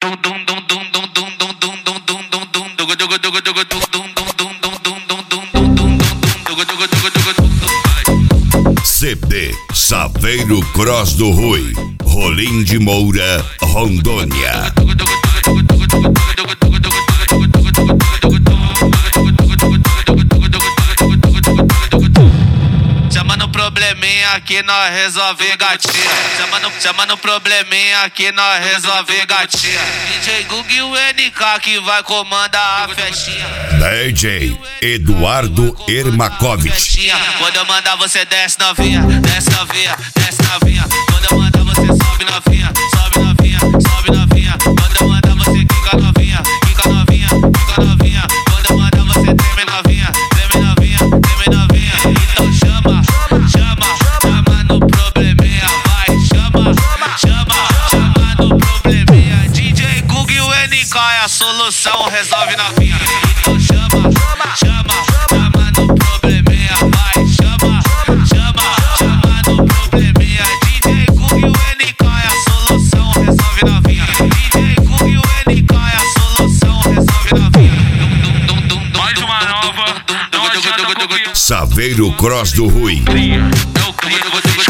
CD Saveiro Cross do Rui, Rolim de Moura, Rondônia. Chama no probleminha que nós resolve gatinha. Chama no probleminha que nós resolve gatinha. DJ Gug e o NK que vai comandar a festinha. DJ Eduardo Ermakovich. Quando eu mandar você desce novinha, desce novinha, desce novinha. Quando eu mandar você sobe novinha, sobe novinha, sobe novinha. Quando eu mandar você quica novinha, quica novinha, quica novinha. Quando eu mandar você treme novinha, treme novinha, treme novinha. Então chama, chama, chama no probleminha, vai, chama, chama, chama no probleminha. DJ Gug e o NK é a solução, resolve novinha. Então chama, chama, chama no probleminha, vai, chama, chama, chama no probleminha. DJ Gug e o NK é a solução, resolve novinha. DJ Gug e o NK é a solução, resolve novinha. Mais uma nova, não adianta pouquinho. Saveiro Cross do Rui. Eu crio,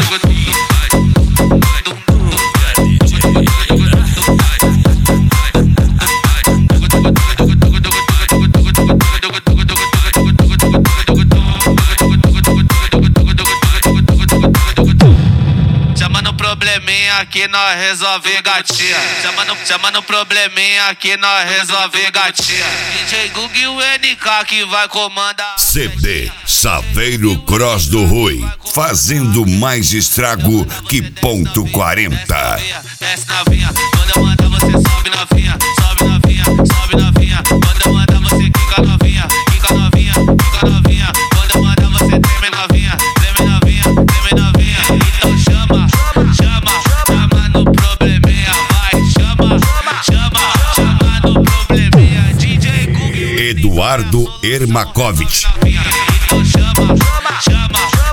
chama no probleminha que nós resolve gatinha. Chama no probleminha que nós resolve gatinha. DJ Gug e o NK que vai comandar. CD Saveiro Cross do Rui, fazendo mais estrago que ponto 40. Desce novinha, quando eu mandar você sobe novinha, sobe novinha, sobe novinha. Quando eu mandar você quica novinha, quica novinha, quica novinha. Quando eu mandar você treme novinha, treme novinha, treme novinha. Então chama, chama, chama no probleminha, vai, chama, chama, chama no probleminha. DJ Gug Eduardo Ermakovich. então chama, chama,